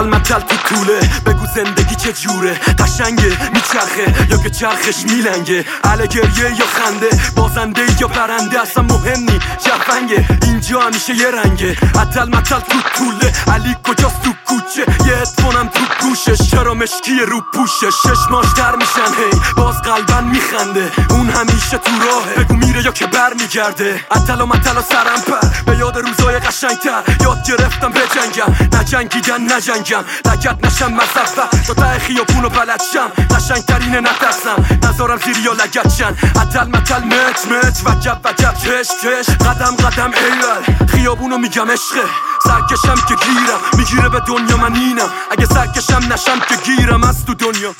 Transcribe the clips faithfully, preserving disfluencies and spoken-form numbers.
عطل مطل تو طوله. بگو زندگی چه جوره، قشنگه میچرخه یا که چرخش میلنگه، اله گریه یا خنده، بازنده یا برنده، اصلا مهم نی جفنگه، اینجا همیشه یه رنگه. عطل مطل تو طوله، علی کجاست تو کوچه، یه ادفونم تو گوشش، چرا مشکی رو پوشش، ششماش در میشن هی باز قلبن میخنده، اون همیشه تو راهه، بگو میره یا که بر میگرده. عطل و مطل و سرم پر به یاد روزای قشنگتر، یاد گرفتم بجنگم، نجنگیدن نجنگم، لگت نشم مصفه تا ته خیابونو بلد شم، قشنگترینه نترسم نذارم زیر یا لگت شن. عطل مطل مت مت وجب وجب چش چش، قدم قدم ایول خیابونو میگم عشقه، سرکشم که گیرم میگیره به دنیا، من اینم اگه سرکشم نشم که گیرم از تو دنیا.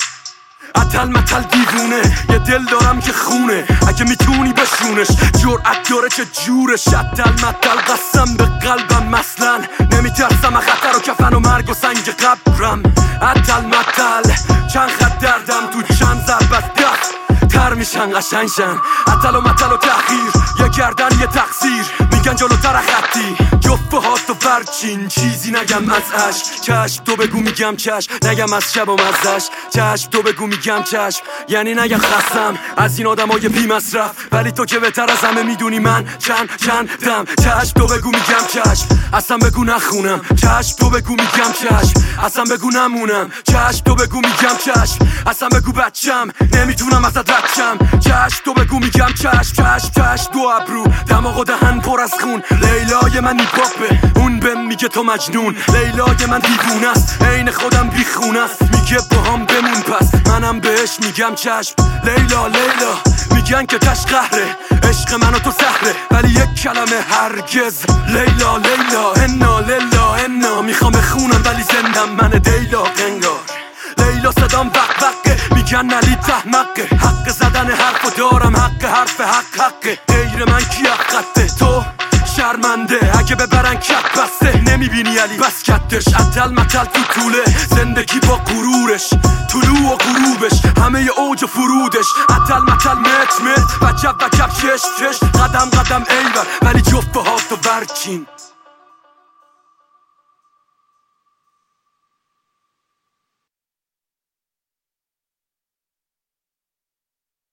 عطل مطل دیوونه، یه دل دارم که خونه، اگه میتونی بشونش، جرأت داره چه جورش. عطل مطل قسم به قلبم مثلا، نمیترسم خطر و کفن و مرگ و سنگ قبرم. عطل مطل چند خط دردم تو چند ضربت ده تر میشن قشنگشن. عطل و مطل و تحقیر، یه گردن یه تقصیر، میگن جلوتر خطی جفه هاتو برچین، چیزی نگم از عشق، چشم تو بگو میگم چشم، نگم از شب و مزدش، چشم تو بگو میگم چشم، یعنی نگم خستم از این آدم های بی مصرف، ولی تو که بهتر از همه میدونی من چند چند دم. چشم تو بگو میگم چشم، اصلا بگو نخونم، چشم تو بگو میگم چشم، اصلا بگو نمونم، چشم تو بگو میگم چشم، اصلا بگو بچم نمیتونم ازت رد شم، چشم تو بگو میگم چشم چشم چشم. دو ابرو دماغ و دهن پر از خون، لیلای من نیپاپه اون بهم میگه تو مجنون، لیلای من دیوونه است عین خودم بیخونه است، میگه باهام بمون پس منم بهش میگم چشم. لیلا لیلا میگن که تش قهره، عشق من و تو سهره، ولی یک کلمه هرگز. لیلا لیلا انا لیلا انا، میخوام بخونم ولی زندم من دیلا قنگار. لیلا صدام وق وقه، میگن علی تحمقه، حق زدن حرفو دارم، حق حرف حق حقه، غیر من کی حقته؟ تو شرمنده اگه ببرن کت بسته، نمیبینی علی بس کتش. عطل مطل تو طوله، زندگی با غرورش، طلوع و غروبش، همه اوج و فرودش. عطل مطل مت مت وجب وجب چش چش، قدم قدم ایول ولی جفه هاتو برچین.